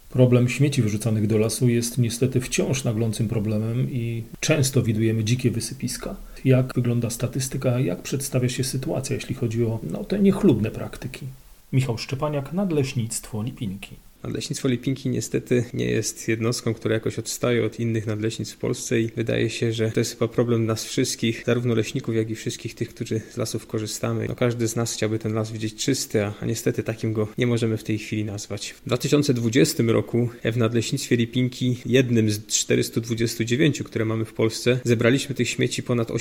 Problem śmieci wyrzucanych do lasu jest niestety wciąż naglącym problemem i często widujemy dzikie wysypiska. Jak wygląda statystyka, jak przedstawia się sytuacja, jeśli chodzi o te niechlubne praktyki? Michał Szczepaniak, Nadleśnictwo Lipinki. Nadleśnictwo Lipinki niestety nie jest jednostką, która jakoś odstaje od innych nadleśnictw w Polsce i wydaje się, że to jest chyba problem nas wszystkich, zarówno leśników, jak i wszystkich tych, którzy z lasów korzystamy. Każdy z nas chciałby ten las widzieć czysty, a niestety takim go nie możemy w tej chwili nazwać. W 2020 roku w Nadleśnictwie Lipinki, jednym z 429, które mamy w Polsce, zebraliśmy tych śmieci ponad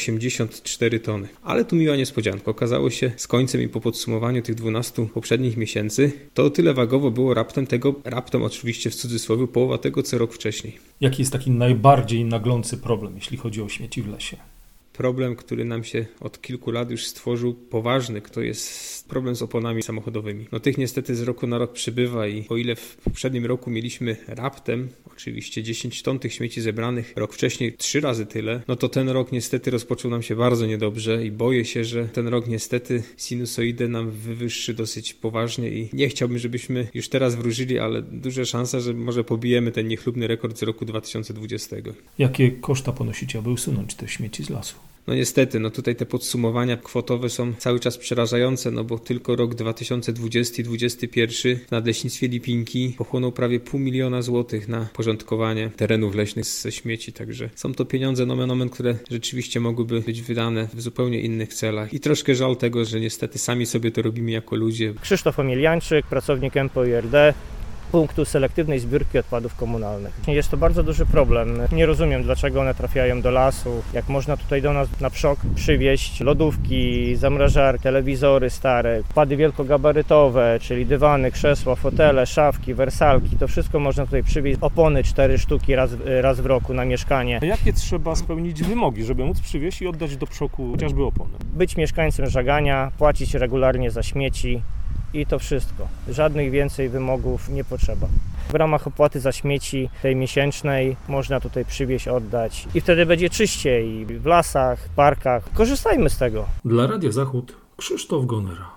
84 tony. Ale tu miła niespodzianka. Okazało się z końcem i po podsumowaniu tych 12 poprzednich miesięcy, to o tyle wagowo było raptem oczywiście w cudzysłowie, połowa tego, co rok wcześniej. Jaki jest taki najbardziej naglący problem, jeśli chodzi o śmieci w lesie? Problem, który nam się od kilku lat już stworzył poważny, to jest problem z oponami samochodowymi. Tych niestety z roku na rok przybywa i o ile w poprzednim roku mieliśmy raptem oczywiście 10 ton tych śmieci zebranych, rok wcześniej 3 razy tyle, to ten rok niestety rozpoczął nam się bardzo niedobrze i boję się, że ten rok niestety sinusoidę nam wywyższy dosyć poważnie i nie chciałbym, żebyśmy już teraz wróżyli, ale duża szansa, że może pobijemy ten niechlubny rekord z roku 2020. Jakie koszta ponosicie, aby usunąć te śmieci z lasu? Niestety, tutaj te podsumowania kwotowe są cały czas przerażające, bo tylko rok 2020 i 2021 w Nadleśnictwie Lipinki pochłonął prawie 500 000 złotych na porządkowanie terenów leśnych ze śmieci, także są to pieniądze nomen omen, które rzeczywiście mogłyby być wydane w zupełnie innych celach i troszkę żal tego, że niestety sami sobie to robimy jako ludzie. Krzysztof Omeliańczyk, pracownik MPOIRD, punktu selektywnej zbiórki odpadów komunalnych. Jest to bardzo duży problem. Nie rozumiem, dlaczego one trafiają do lasu. Jak można tutaj do nas na PSZOK przywieźć lodówki, zamrażarki, telewizory stare, odpady wielkogabarytowe, czyli dywany, krzesła, fotele, szafki, wersalki. To wszystko można tutaj przywieźć. Opony 4 sztuki raz w roku na mieszkanie. Jakie trzeba spełnić wymogi, żeby móc przywieźć i oddać do PSZOK-u chociażby opony? Być mieszkańcem Żagania, płacić regularnie za śmieci. I to wszystko. Żadnych więcej wymogów nie potrzeba. W ramach opłaty za śmieci tej miesięcznej można tutaj przywieźć, oddać i wtedy będzie czyściej w lasach, parkach. Korzystajmy z tego. Dla Radia Zachód Krzysztof Gonera.